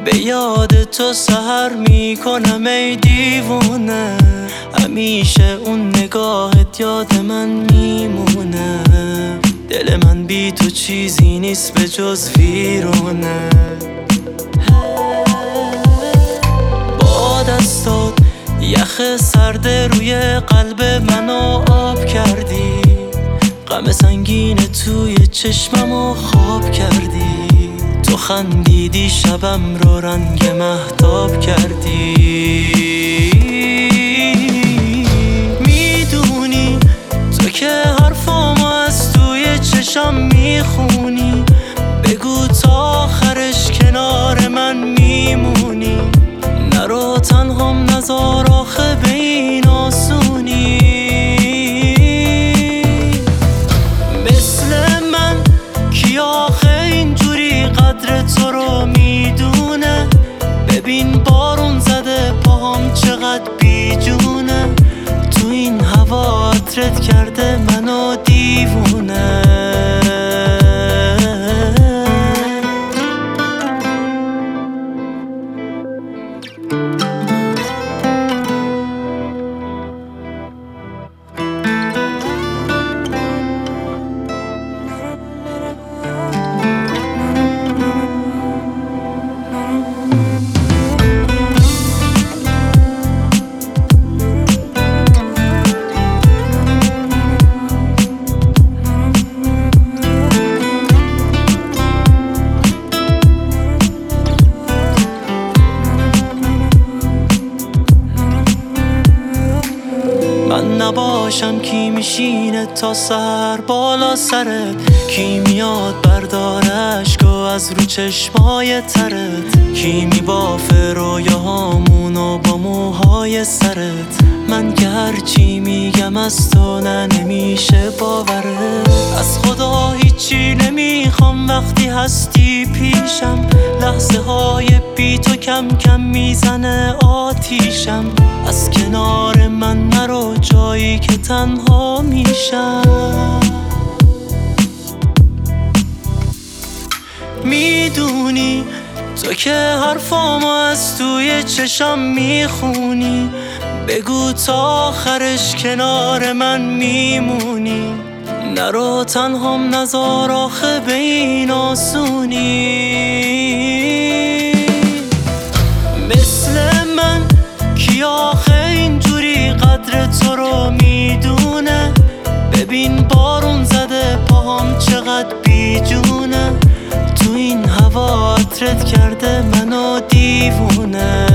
به یاد تو سحر میکنم ای دیوونه، همیشه اون نگاهت یاد من میمونه. دل من بی تو چیزی نیست به جز ویرونه. با دستات یخ سرد روی قلب منو آب کردی، غم سنگین توی چشممو خواب کردی. تو خندیدی شبم رو رنگ مهتاب کردی. میدونی تو که حرفامو از توی چشم میخونی، بگو تا آخرش کنار من میمونی. نرو تنهام نذار آخه به این آسونی. مثل من کی آخه اینجوری قدر تو رو میدونه؟ ببین بارون زده پاهم چقدر بیجونه. تو این هوا عطرت کرده منو دیوونه. من نباشم کی میشینه تا سر بالا سرت؟ کی میاد برداره اشکو از رو چشمای ترت؟ کی میبافه رویاهامونو با موهای سرت؟ من که هرچی میگم از تو نمیشه باورت. از خدا هیچی نمیخوام وقتی هستی پیشم، لحظه های بی تو کم کم میزنه آتیشم. از کنار من نرو جایی که تنها میشم. میدونی تو که حرفامو از توی چشم میخونی، بگو تا آخرش کنار من میمونی. نرو تنهام نذار آخه به این آسونی. مثل من کی آخه اینجوری قدر تو رو میدونه؟ ببین بارون زده پاهم چقدر بیجونه. تو این هوا عطرت کرده منو دیوونه.